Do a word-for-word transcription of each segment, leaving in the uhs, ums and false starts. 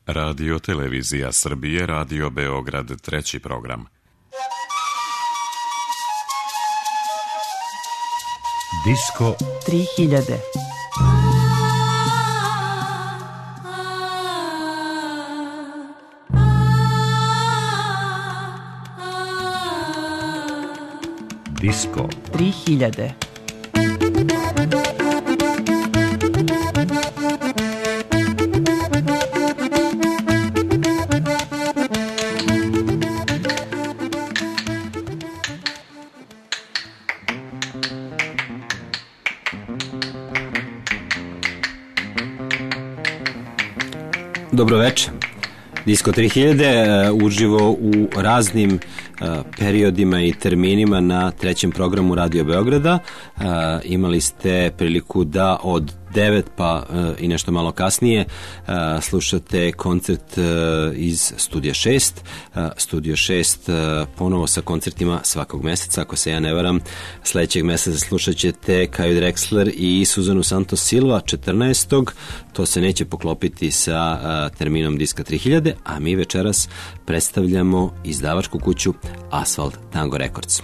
Radio Televizija Srbije, Radio Beograd, treći program. Disko tri hiljade. Disko tri hiljade. Dobro večer. Disko tri hiljade uživo u raznim periodima i terminima na trećem programu Radio Beograda. Imali ste priliku da od devet pa i nešto malo kasnije slušate koncert iz Studija šest. Studio šest ponovo sa koncertima svakog meseca, ako se ja ne varam. Sledećeg meseca slušat ćete Kaju Drexler i Suzanu Santos Silva četrnaestog. To se neće poklopiti sa terminom Diska tri hiljade, a mi večeras predstavljamo izdavačku kuću Asphalt Tango Records.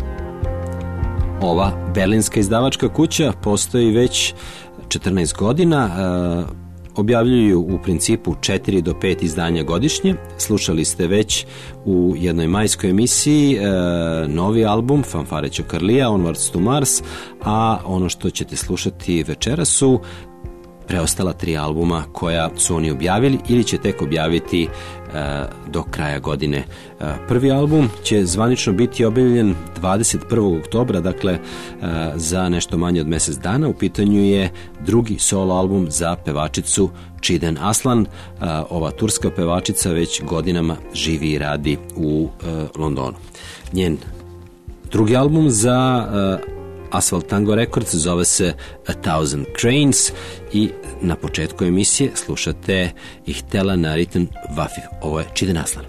Ova berlinska izdavačka kuća postoji već četrnaest godina, e, objavljuju u principu četiri do pet izdanja godišnje. Slušali ste već u jednoj majskoj emisiji e, novi album Fanfare Ćokarlija, Onwards to Mars, a ono što ćete slušati večera su preostala tri albuma koja su oni objavili ili će tek objaviti e, do kraja godine. E, prvi album će zvanično biti objavljen dvadeset prvog oktobra, dakle e, za nešto manje od mesec dana. U pitanju je drugi solo album za pevačicu Çiğdem Aslan. E, ova turska pevačica već godinama živi i radi u e, Londonu. Njen drugi album za e, Asphalt Tango Records zove se A Thousand Cranes i na početku emisije slušate Ich Tela Nariten Wafif. Ovo je Çiğdem Aslan.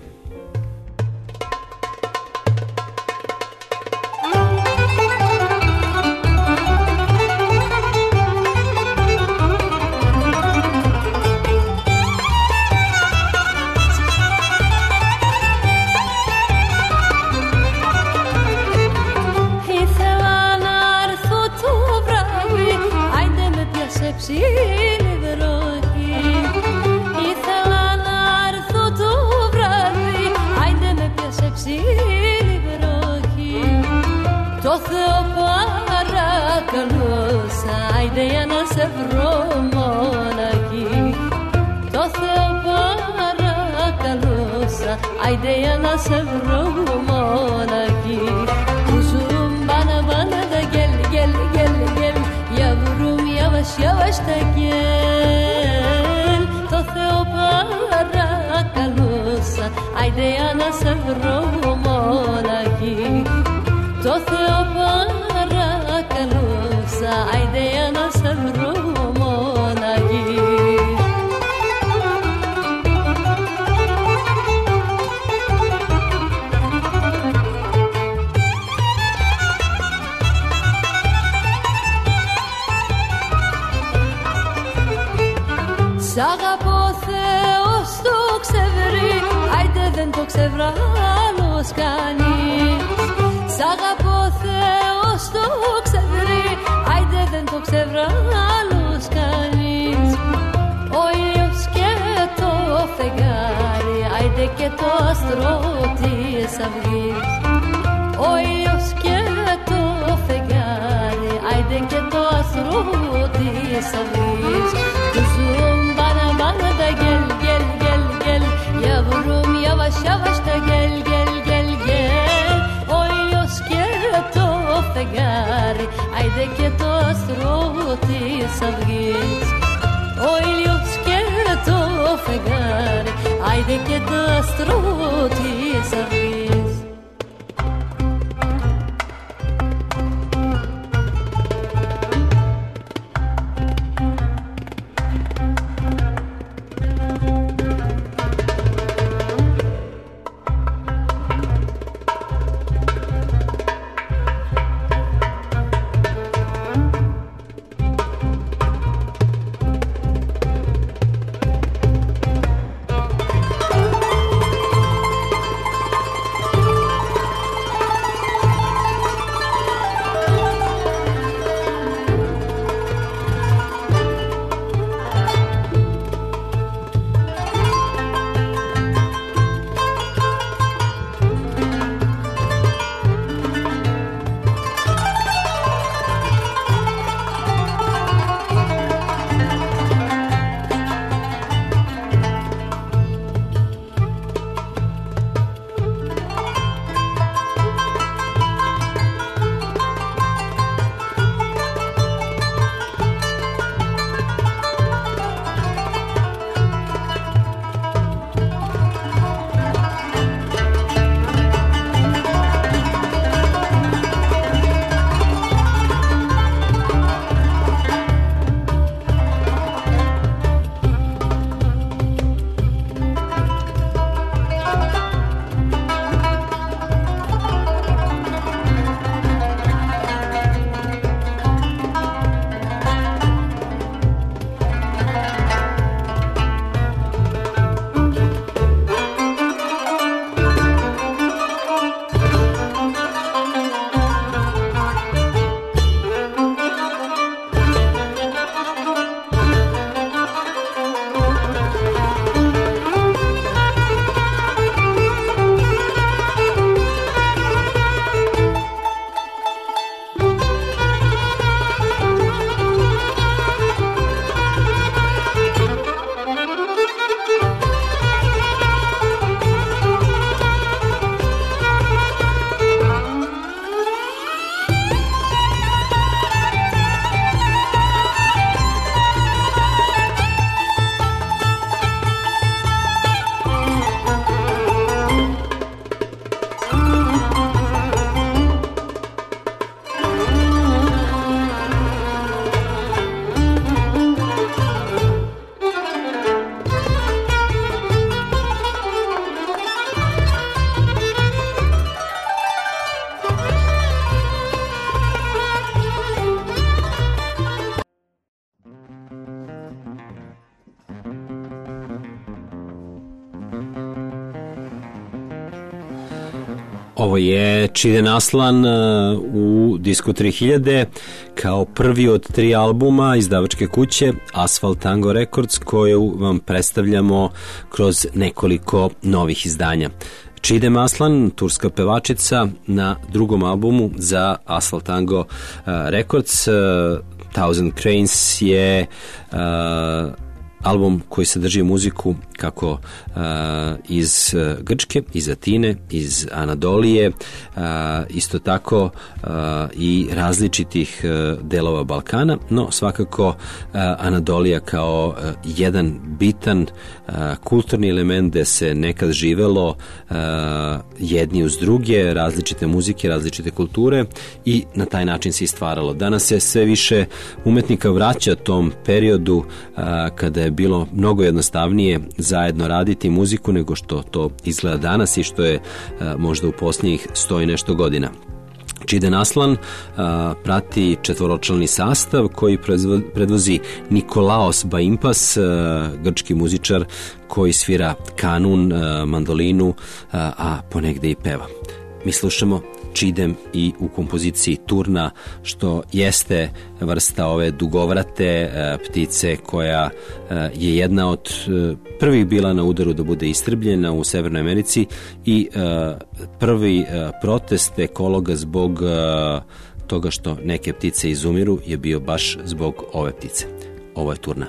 Haydi yana sevrum olaki Kuzurum bana bana da gel gel gel gel Yavrum yavaş yavaş da gel Tofeo para kalusa Haydi yana sevrum olaki Tofeo para kalusa Haydi yana sevrum olaki Σ' αγαπώ Θεός το ξεβρί, άιντε δεν το ξεβράλος κανείς. Σ' αγαπώ Θεός το ξεβρί, άιντε δεν το ξεβράλος κανείς. Ο ήλιος και το φεγγάρι, άιντε και το άστρο της αυγής. Ο ήλιος και το φεγγάρι, άιντε και το άστρο της αυγής. Bana da gel gel gel gel Yavrum yavaş yavaş da gel gel gel gel Ojos quieto fegari Ajde quieto astroti savgis Ojos quieto fegari Ajde quieto astroti savgis Ovo je Čiden Aslan u Disco tri hiljade kao prvi od tri albuma izdavačke kuće Asphalt Tango Records, koju vam predstavljamo kroz nekoliko novih izdanja. Čidem Aslan, turska pevačica, na drugom albumu za Asphalt Tango Records. Thousand Cranes je uh, album koji sadrži muziku kako uh, iz uh, Grčke, iz Atine, iz Anadolije, uh, isto tako uh, i različitih uh, delova Balkana, no svakako uh, Anadolija kao uh, jedan bitan uh, kulturni element gde se nekad živelo uh, jedni uz druge, različite muzike, različite kulture i na taj način se i stvaralo. Danas se sve više umetnika vraća tom periodu uh, kada je bilo mnogo jednostavnije zajedno raditi muziku nego što to izgleda danas i što je a, možda u posljednjih sto i nešto godina. Čiden Aslan a, prati četvoročlani sastav koji predvozi Nikolaos Baimpas, a, grčki muzičar koji svira kanun, a, mandolinu, a, a ponegde i peva. Mi slušamo Čidem i u kompoziciji Turna, što jeste vrsta ove dugovrate e, ptice koja e, je jedna od e, prvih bila na udaru da bude istrebljena u Severnoj Americi i e, prvi e, protest ekologa zbog e, toga što neke ptice izumiru je bio baš zbog ove ptice. Ovo je Turna.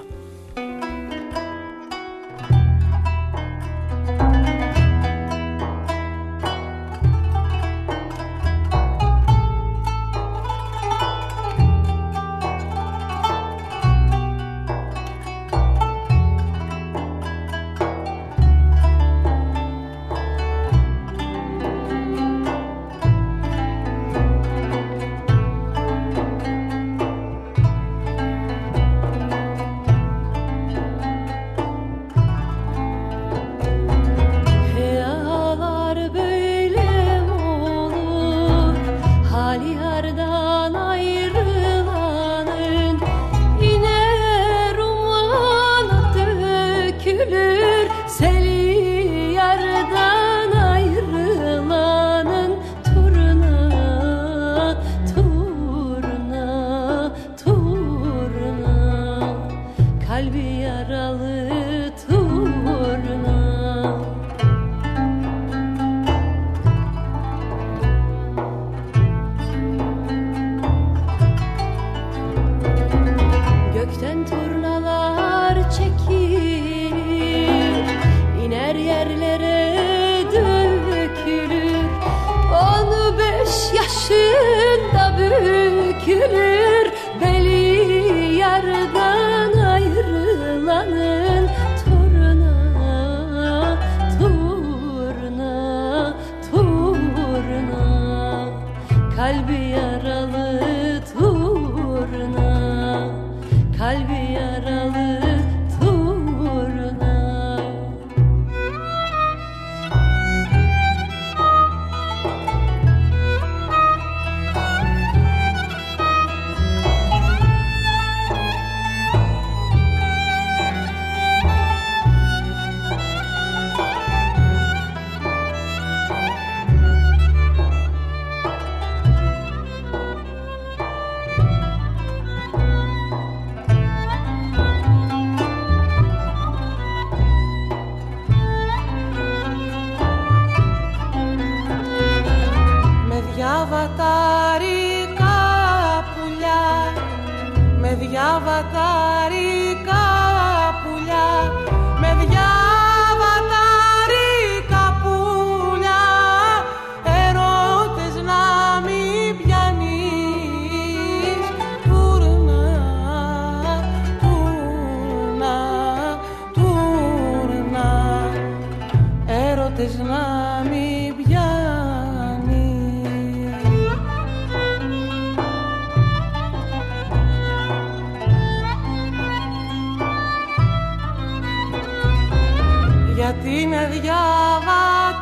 Γιατί είναι διαβατάρικα,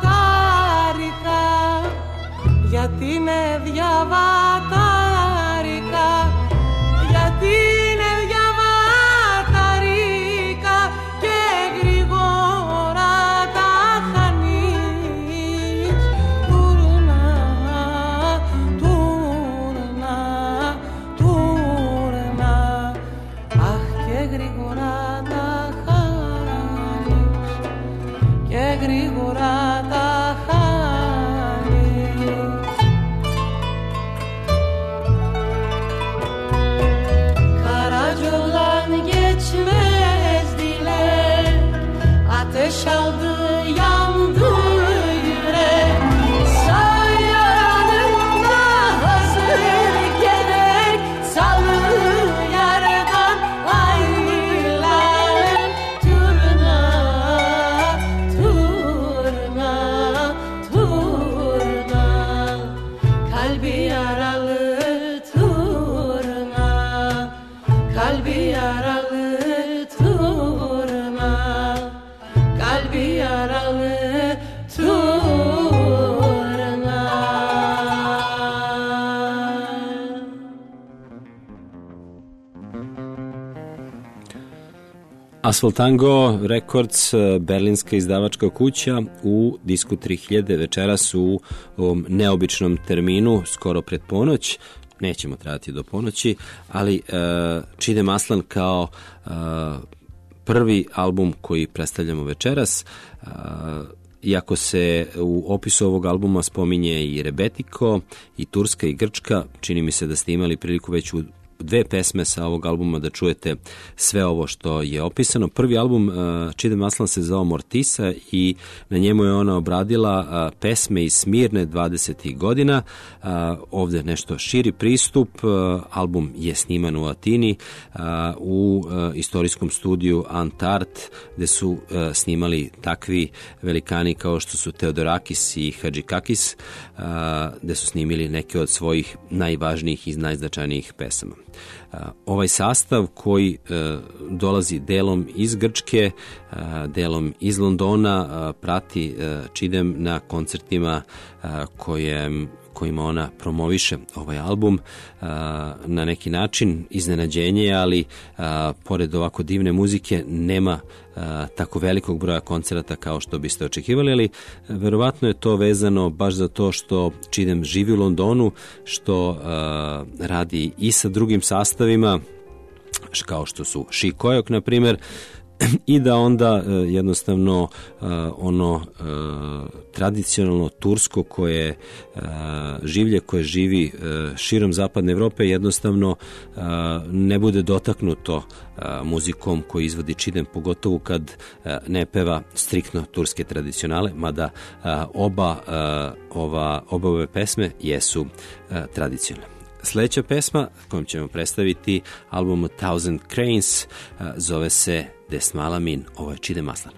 γιατί είναι διαβατάρικα, γιατί είναι διαβατάρικα και γρήγορα τα χανείς. Τουρνά, γρήγορα τα χάνει. Karacoğlan geçmez dile, ateş aldı yandı yürek. Sağ yanımda hazır gerek, salı yardan ayrılan turna, turna, turna. Kalbi yaralı turna, kalbi yaralı turna, kalbi yaralı turna. Asphalt Tango Records, berlinska izdavačka kuća, u disku tri hiljade večeras u ovom neobičnom terminu, skoro pred ponoć. Nećemo trajati do ponoći, ali uh, Čidem Aslan kao uh, prvi album koji predstavljamo večeras, uh, iako se u opisu ovog albuma spominje i Rebetiko, i Turska, i Grčka, čini mi se da ste imali priliku već u dve pesme sa ovog albuma da čujete sve ovo što je opisano. Prvi album uh, Čidem Aslan se zvao Mortisa i na njemu je ona obradila uh, pesme iz Smirne dvadesetih godina. Uh, ovde nešto širi pristup. Uh, album je sniman u Atini uh, u uh, istorijskom studiju Antart, gde su uh, snimali takvi velikani kao što su Teodorakis i Hadžikakis, uh, gde su snimili neke od svojih najvažnijih i najznačajnijih pesama. Ovaj sastav koji dolazi delom iz Grčke, delom iz Londona, prati Čidem na koncertima koje, kojima ona promoviše ovaj album. Na neki način iznenađenje, ali pored ovako divne muzike nema tako velikog broja koncerata kao što biste očekivali, ali verovatno je to vezano baš za to što Čidem živi u Londonu, što uh, radi i sa drugim sastavima, kao što su Šikojok, na primjer, i da onda uh, jednostavno uh, ono uh, tradicionalno tursko koje uh, življe koje živi uh, širom zapadne Evrope jednostavno uh, ne bude dotaknuto uh, muzikom koju izvodi Čidem, pogotovo kad uh, ne peva striktno turske tradicionale, mada uh, oba uh, ova oba ove pesme jesu uh, tradicionalne. Sljedeća pesma kojom ćemo predstaviti album Thousand Cranes uh, zove se Desmalamin. Ovo je Čidem Aslan.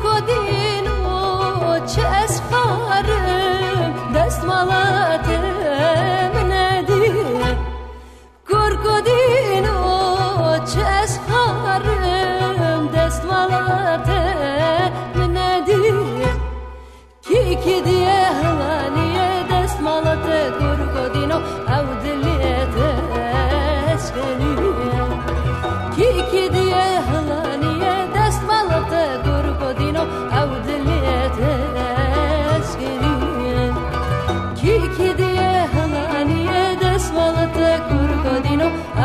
Dest malatı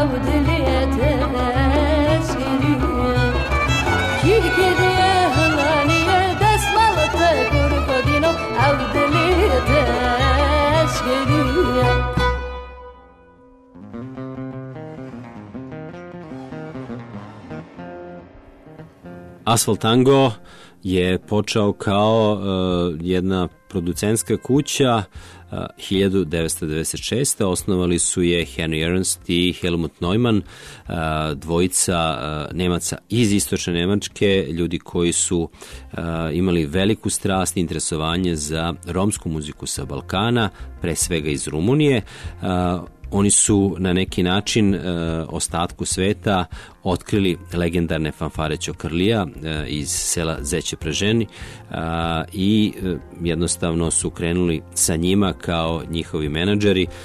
Asfalt Tango je počeo kao uh, jedna producentska kuća uh, hiljadu devetsto devedeset šeste. Osnovali su je Henry Ernst i Helmut Neumann, uh, dvojica uh, Nemaca iz istočne Nemačke, ljudi koji su uh, imali veliku strast i interesovanje za romsku muziku sa Balkana, pre svega iz Rumunije. Uh, Oni su na neki način e, ostatku sveta otkrili legendarne fanfare Ćokrlija e, iz sela Zeće Preženi e, i e, jednostavno su krenuli sa njima kao njihovi menadžeri e,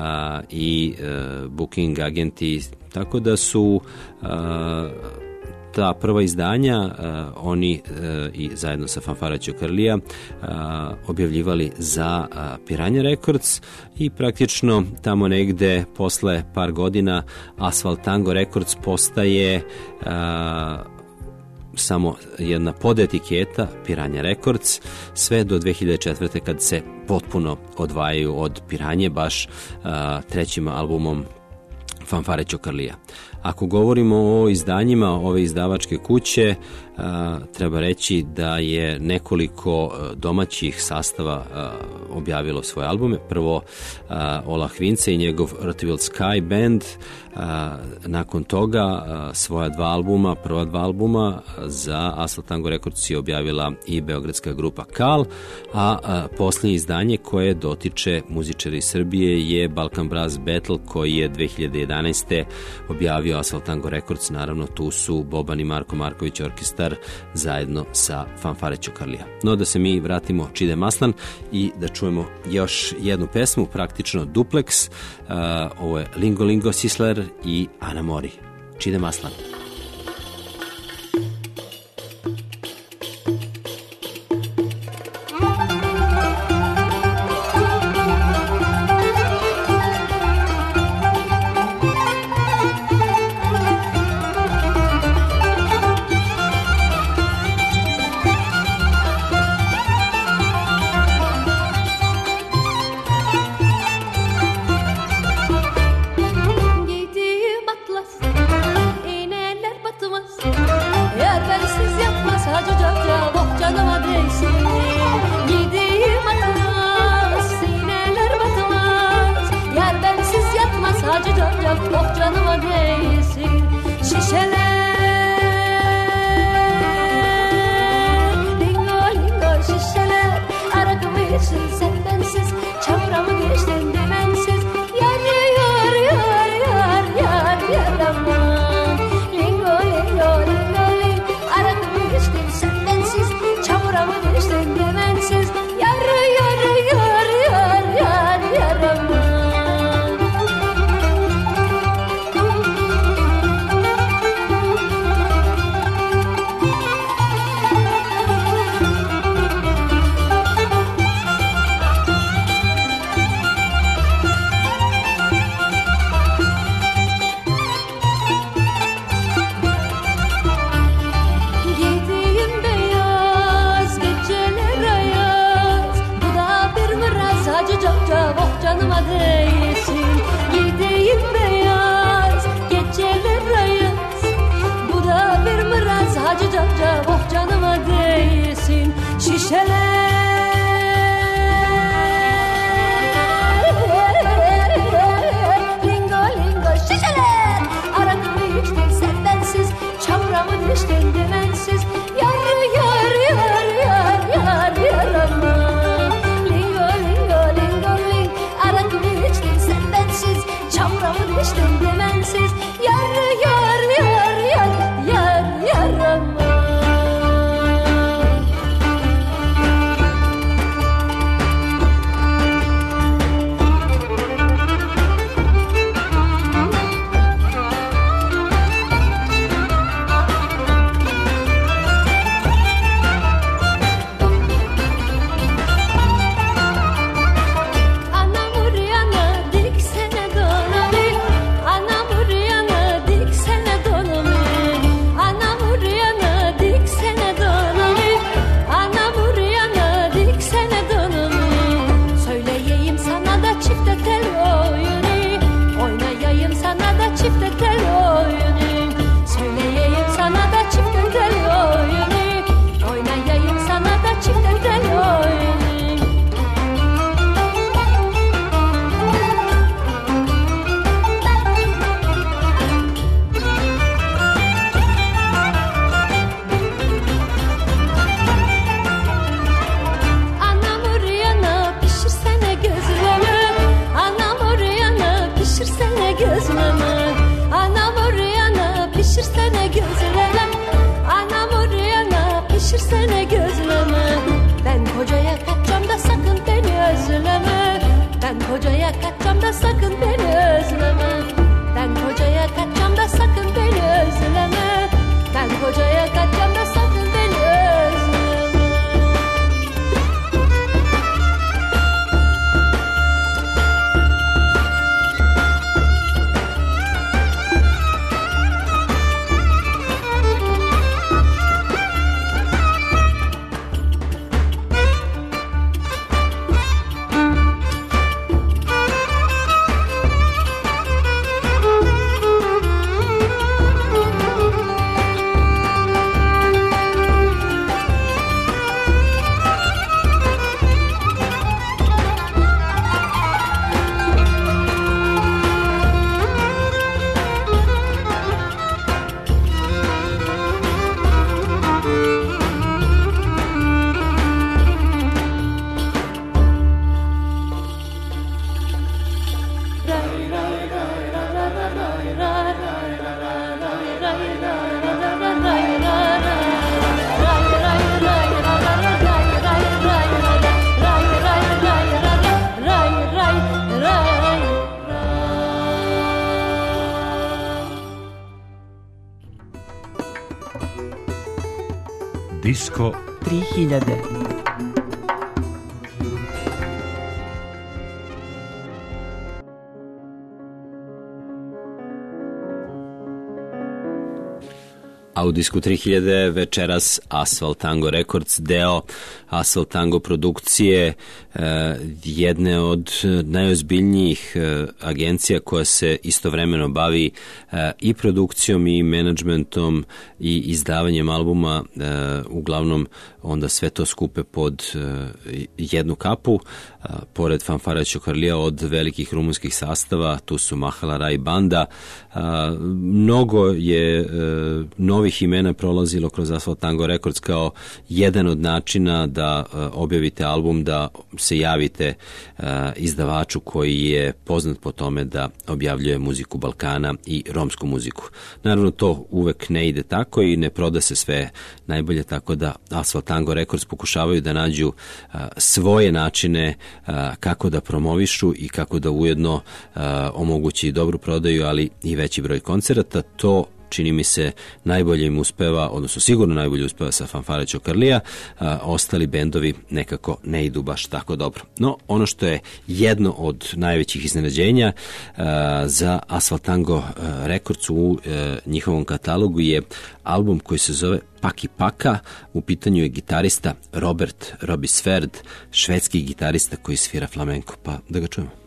i e, booking agenti, tako da su e, ta prva izdanja uh, oni uh, i zajedno sa fanfara Ćokrlija uh, objavljivali za uh, Piranha Records i praktično tamo negde posle par godina Asfalt Tango Records postaje uh, samo jedna podetiketa Piranha Records, sve do dve hiljade četvrte kad se potpuno odvajaju od Piranje baš uh, trećim albumom fanfare Ćokrlija. Ako govorimo o izdanjima ove izdavačke kuće, a, treba reći da je nekoliko domaćih sastava a, objavilo svoje albume. Prvo a, Ola Hvince i njegov Rotteville Sky Band, a, nakon toga a, svoja dva albuma, prva dva albuma za Asfalt Tango Records je objavila i beogradska grupa Kal, a, a posljednje izdanje koje dotiče muzičari Srbije je Balkan Brass Battle koji je dve hiljade jedanaeste objavio Asfalt Tango Records, naravno tu su Boban i Marko Marković orkestar zajedno sa fanfare Ćokrlija. No da se mi vratimo Čide Maslan i da čujemo još jednu pesmu, praktično dupleks, uh, ovo je Lingo Lingo Sisler i Ana Mori. Čide Maslan. Lingo, lingo, lingo, ling, arak mı içtin gözleme. Anam oraya pişirsene gözleme. Anam oraya pişirsene gözleme. Ben kocaya kaçacağım da sakın beni özleme. Ben kocaya kaçacağım da sakın beni özleme. Ben kocaya kaçacağım da sakın beni özleme. Ben kocaya kaçacağım da sakın beni özleme. Disko tri hiljade. A u Disku tri hiljade večeras Asphalt Tango Records, deo Asphalt Tango produkcije, jedne od najozbiljnijih agencija koja se istovremeno bavi i produkcijom i menadžmentom i izdavanjem albuma, uglavnom onda sve to skupe pod jednu kapu. Pored Fanfara Ćokarlija od velikih rumunskih sastava, tu su Mahala Rai Banda. Mnogo je novih imena prolazilo kroz Asphalt Tango Records kao jedan od načina da objavite album, da se javite izdavaču koji je poznat po tome da objavljuje muziku Balkana i romsku muziku. Naravno, to uvek ne ide tako i ne proda se sve najbolje, tako da Asphalt Tango Records pokušavaju da nađu svoje načine kako da promovišu i kako da ujedno omogući dobru prodaju, ali i veći broj koncerata. To čini mi se najbolje im uspeva, odnosno sigurno najbolje uspeva sa Fanfare Ćokarlija, ostali bendovi nekako ne idu baš tako dobro. No, ono što je jedno od najvećih iznenađenja a, za Asphalt Tango Records u a, njihovom katalogu je album koji se zove Paki Paka. U pitanju je gitarista Robert Robisverd, švedski gitarista koji svira flamenko, pa da ga čujemo.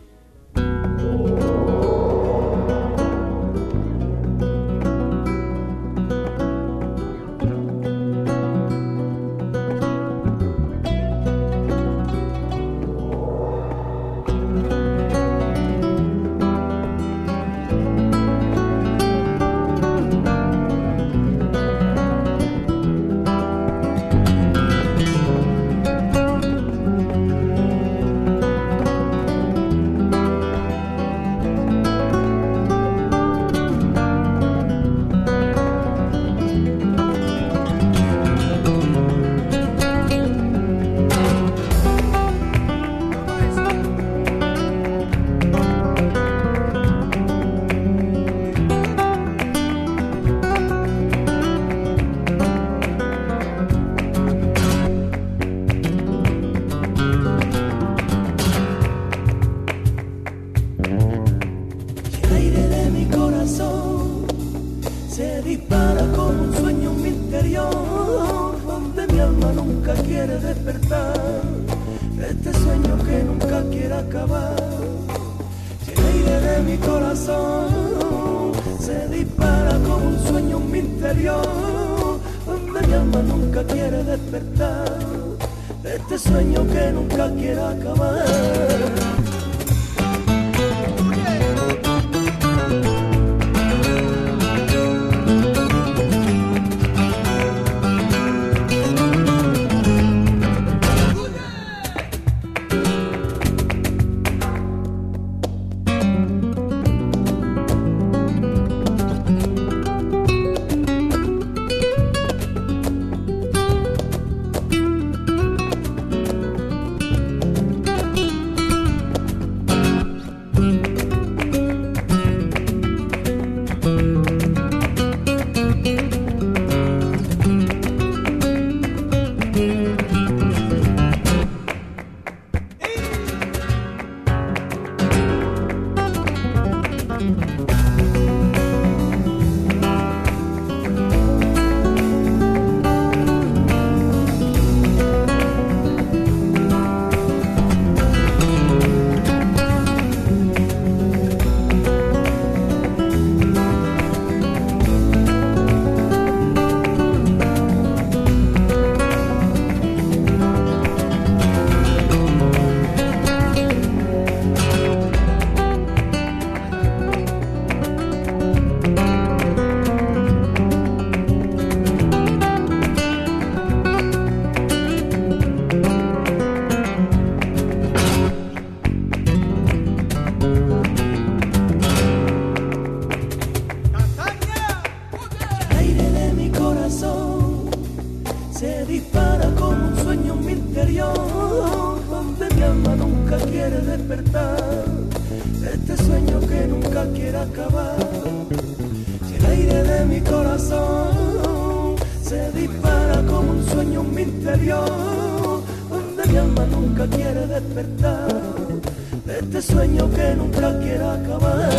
despertar de este sueño que nunca quiere acabar. Si el aire de mi corazón se dispara como un sueño en mi interior, donde mi alma nunca quiere despertar de este sueño que nunca quiere acabar.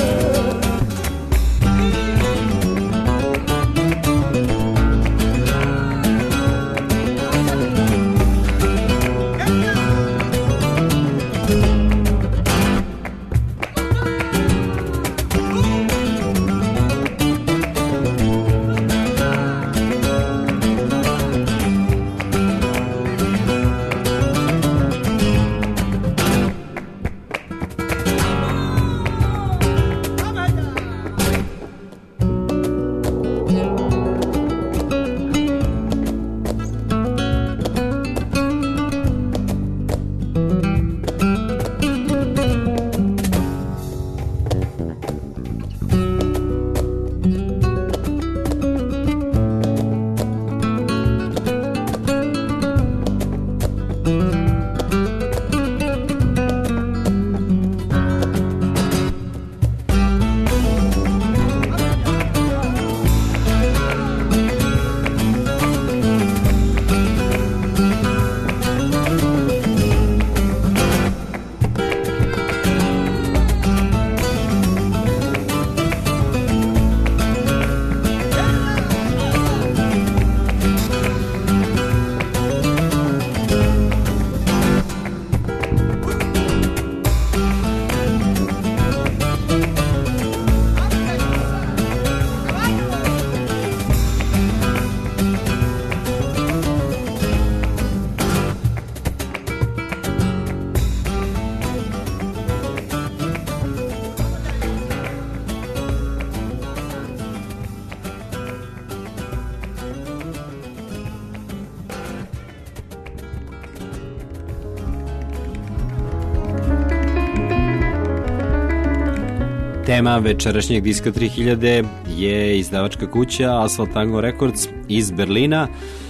Tema večerašnjeg Diska tri hiljade je izdavačka kuća Asphalt Tango Records iz Berlina.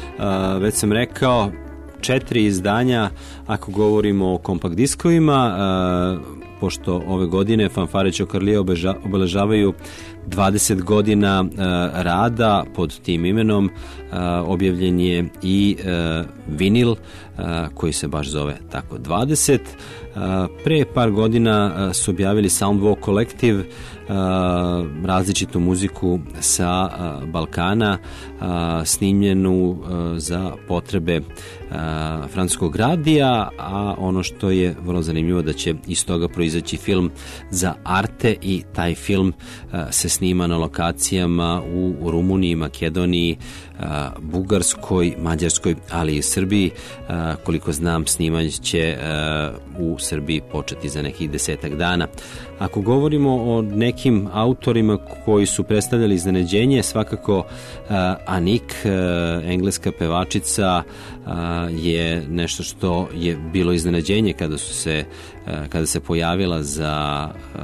Uh, već sam rekao, četiri izdanja ako govorimo o kompakt diskovima, uh, pošto ove godine Fanfare Ćokarlije obeležavaju dvadeset godina uh, rada pod tim imenom. Uh, objavljen je i uh, vinil uh, koji se baš zove tako dvadeset. Uh, pre par godina uh, su objavili Soundwalk Collective, uh, različitu muziku sa uh, Balkana, uh, snimljenu uh, za potrebe uh, francuskog radija, a ono što je vrlo zanimljivo da će iz toga proizaći film za Arte i taj film uh, se snima na lokacijama u Rumuniji, Makedoniji, uh, Bugarskoj, Mađarskoj, ali i Srbiji. Uh, koliko znam, snimanje će uh, u Srbiji početi za nekih desetak dana. Ako govorimo o nekim autorima koji su predstavljali iznenađenje, svakako uh, Anik, uh, engleska pevačica, uh, je nešto što je bilo iznenađenje kada su se uh, kada se pojavila za uh,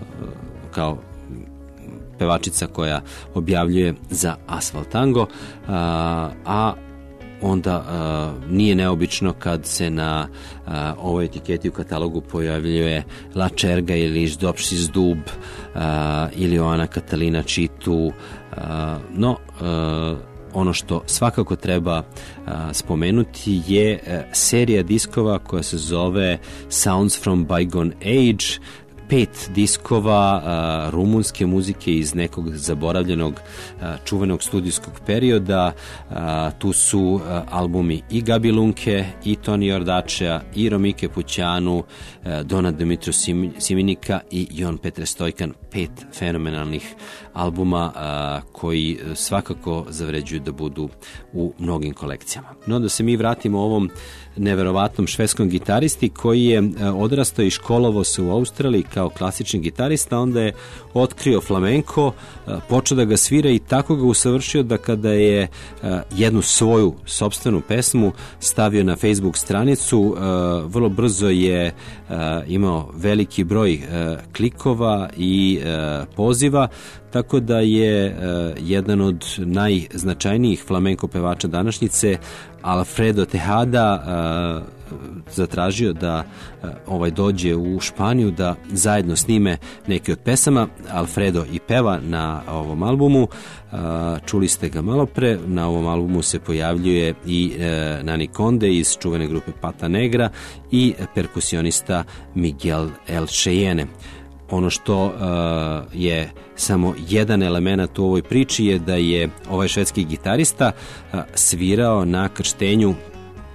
kao pevačica koja objavljuje za Asphalt Tango, uh, a onda uh, nije neobično kad se na uh, ovoj etiketi u katalogu pojavljuje La Čerga ili Ždopšis Dub uh, ili Oana Katalina Čitu, uh, no uh, ono što svakako treba uh, spomenuti je uh, serija diskova koja se zove Sounds from Bygone Age, pet diskova uh, rumunske muzike iz nekog zaboravljenog uh, čuvenog studijskog perioda. Uh, tu su uh, albumi i Gabi Lunke, i Toni Ordačea, i Romike Pućanu, uh, Dona Dimitru Sim, Siminika i Jon Petre Stojkan. Pet fenomenalnih albuma uh, koji svakako zavređuju da budu u mnogim kolekcijama. No, da se mi vratimo ovom neverovatnom švedskom gitaristi koji je odrastao i školovao se u Australiji kao klasični gitarista, onda je otkrio flamenko, počeo da ga svira i tako ga usavršio da kada je jednu svoju sopstvenu pesmu stavio na Facebook stranicu, vrlo brzo je imao veliki broj klikova i poziva, tako da je jedan od najznačajnijih flamenko pevača današnjice, Alfredo Tejada, zatražio da ovaj dođe u Španiju da zajedno snime neke od pesama. Alfredo i peva na ovom albumu. Čuli ste ga malo pre. Na ovom albumu se pojavljuje i Nani Conde iz čuvene grupe Pata Negra i perkusionista Miguel El Cheyenne. Ono što uh, je samo jedan element u ovoj priči je da je ovaj švedski gitarista uh, svirao na krštenju uh,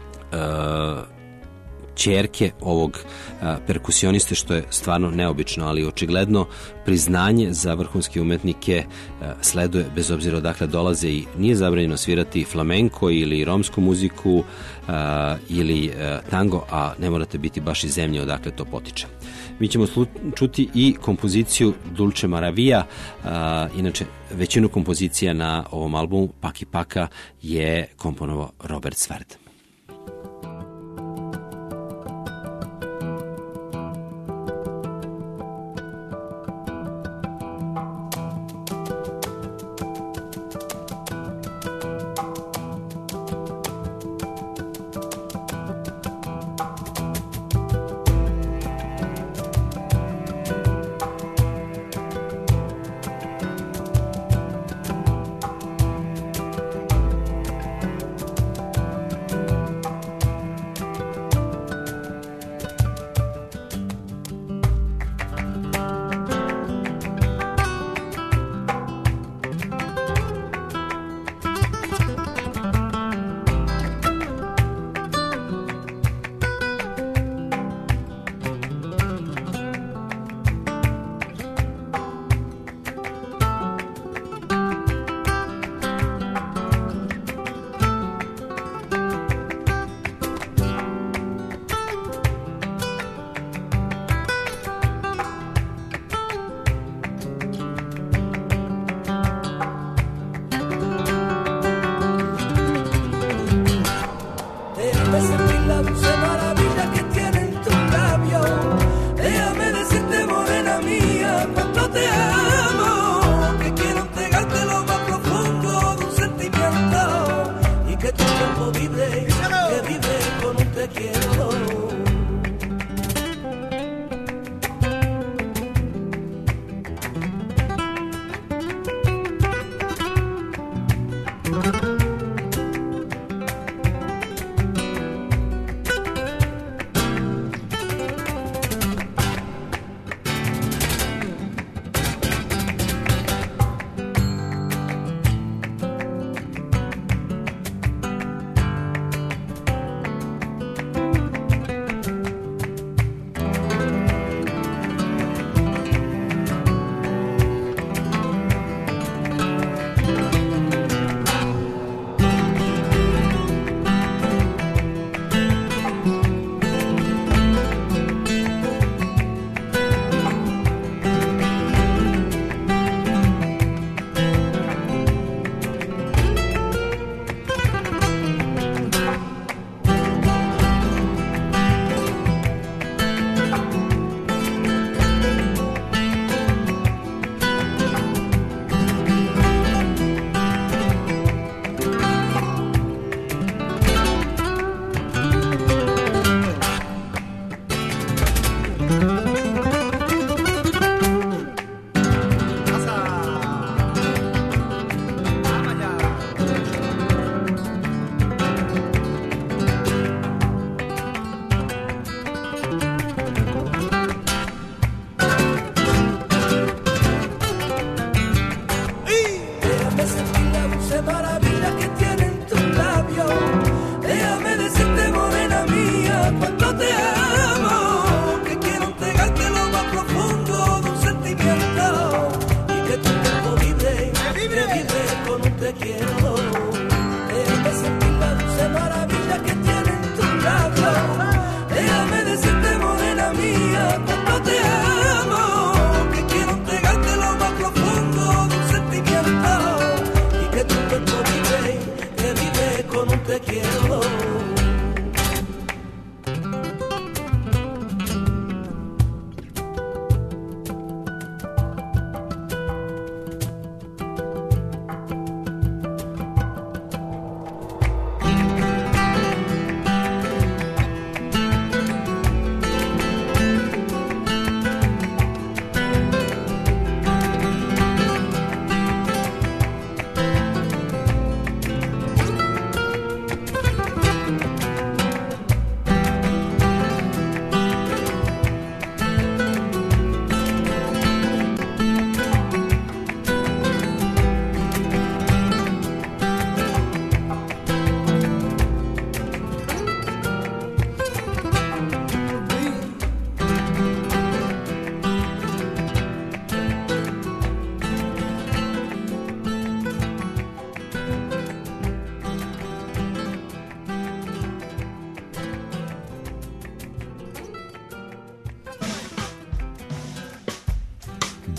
ćerke ovog uh, perkusioniste, što je stvarno neobično, ali očigledno priznanje za vrhunske umetnike uh, sleduje bez obzira odakle dolaze i nije zabranjeno svirati flamenko ili romsku muziku uh, ili uh, tango, a ne morate biti baš iz zemlje odakle to potiče. Mi ćemo čuti i kompoziciju Dulce Maravilla, a, inače većinu kompozicija na ovom albumu Paki Paka je komponovao Robert Sverd.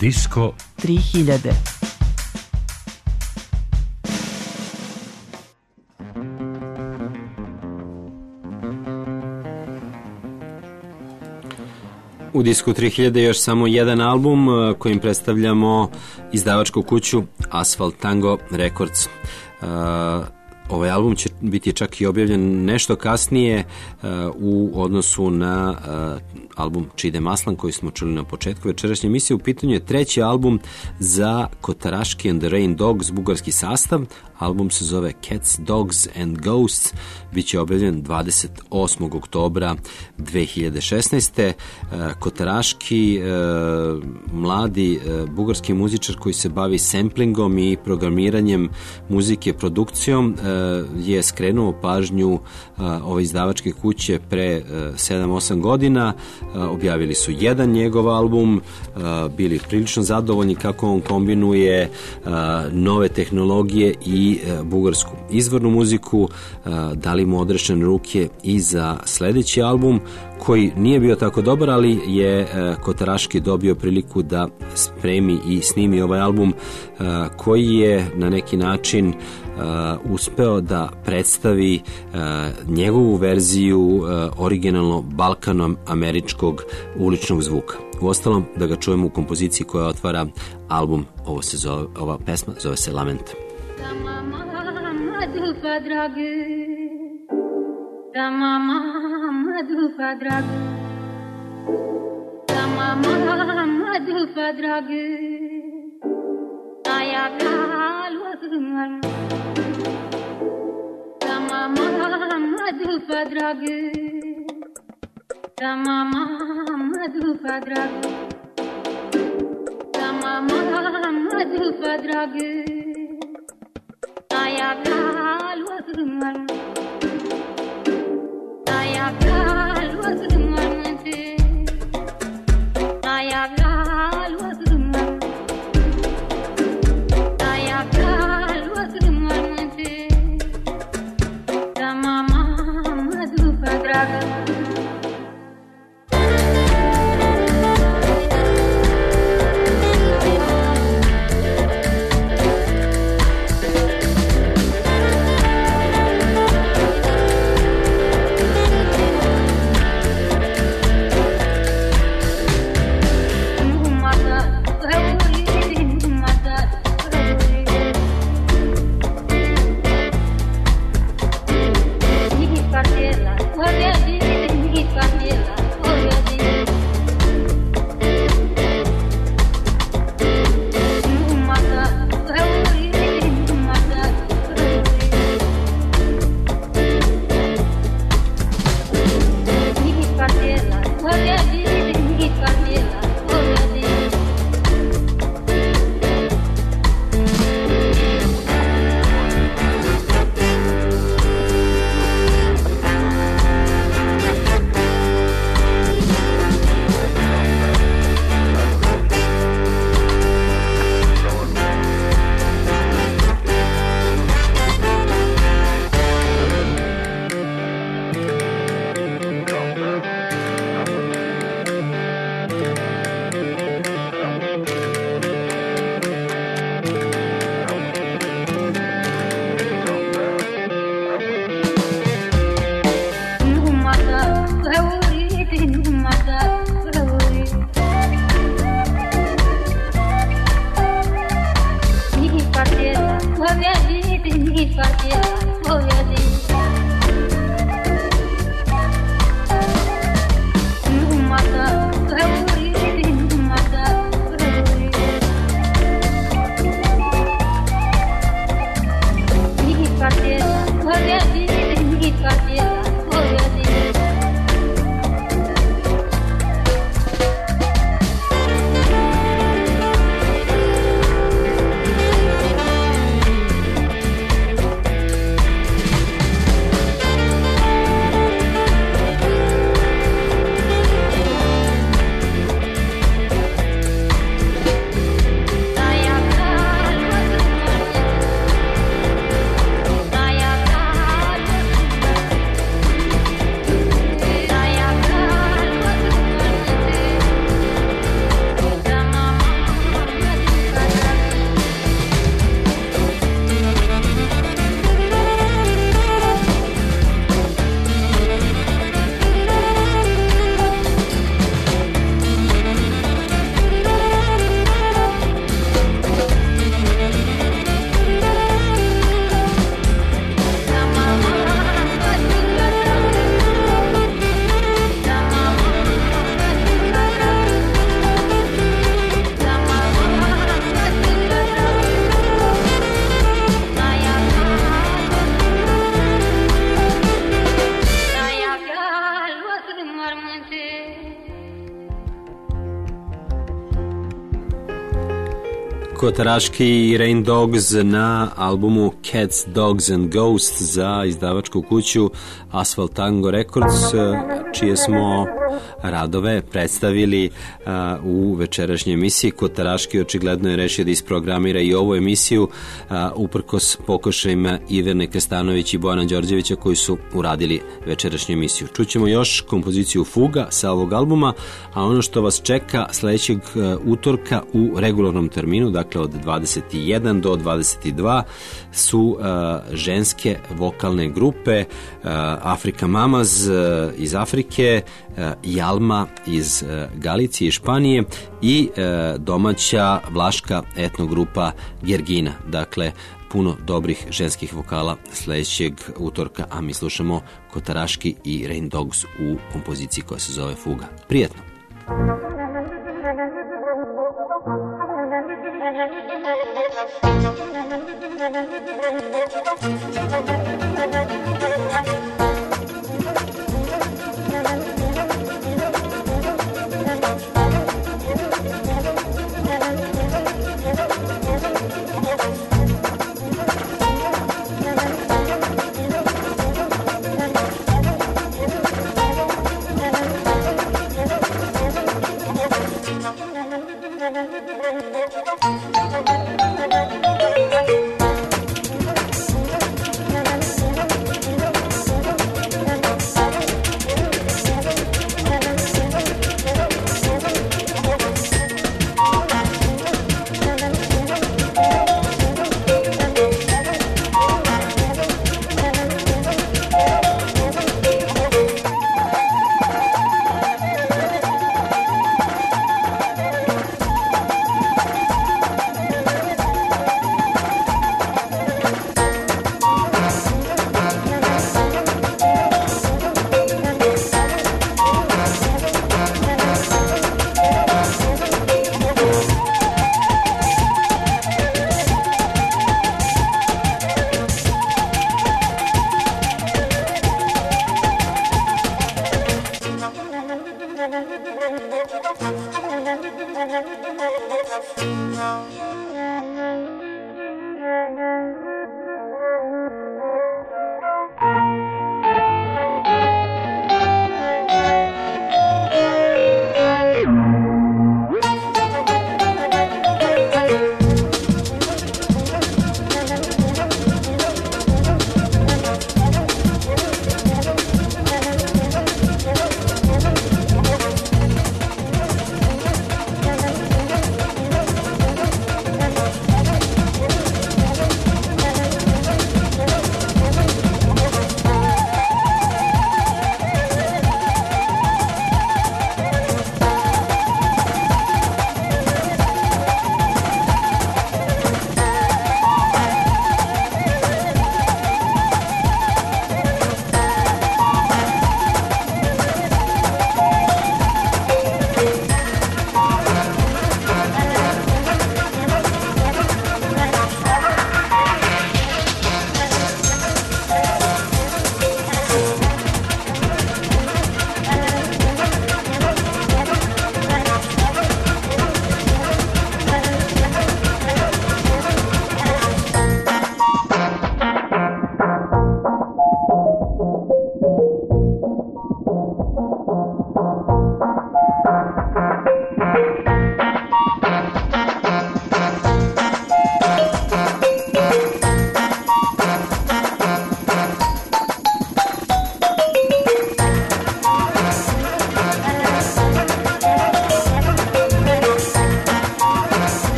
Disko tri hiljade. U Disku tri hiljade još samo jedan album kojim predstavljamo izdavačku kuću Asphalt Tango Records. Uh, ovaj album će biti čak i objavljen nešto kasnije uh, u odnosu na uh, album Čide Maslan koji smo čuli na početku večerašnje emisije. U pitanju je treći album za Kotaraški and the Rain Dogs, bugarski sastav. Album se zove Cats, Dogs and Ghosts. Biće objavljen dvadeset osmog oktobra dve hiljade šesnaeste. Kotaraški, mladi bugarski muzičar koji se bavi samplingom i programiranjem muzike, produkcijom, je skrenuo pažnju ove izdavačke kuće pre sedam osam godina. Objavili su jedan njegov album, bili prilično zadovoljni kako on kombinuje nove tehnologije i bugarsku izvornu muziku. Dali mu odrešene ruke i za sledeći album koji nije bio tako dobar, ali je Kotaraški dobio priliku da spremi i snimi ovaj album koji je na neki način uh, uspeo da predstavi uh, njegovu verziju uh, originalno balkano-američkog uličnog zvuka. Uostalom, da ga čujemo u kompoziciji koja otvara album. Ovo se zove, ova pesma zove se Lament. Mama Kotaraški i Rain Dogs na albumu Cats, Dogs and Ghosts za izdavačku kuću Asphalt Tango Records, čije smo radove predstavili a, u večerašnjoj emisiji. Kotaraški očigledno je rešio da isprogramira i ovu emisiju a, uprkos pokušajima Iverne Kastanović i Bojana Đorđevića koji su uradili večerašnju emisiju. Čućemo još kompoziciju Fuga sa ovog albuma, a ono što vas čeka sledećeg a, utorka u regularnom terminu, dakle od dvadeset jedan do dvadeset dva, su a, ženske vokalne grupe a, Afrika Mamaz a, iz Afrike, a, Jalma iz a, Galicije i Španije i a, domaća vlaška etnogrupa Gergina. Dakle, puno dobrih ženskih vokala sledećeg utorka, a mi slušamo Kotaraški i Rain Dogs u kompoziciji koja se zove Fuga. Prijetno! Thank you.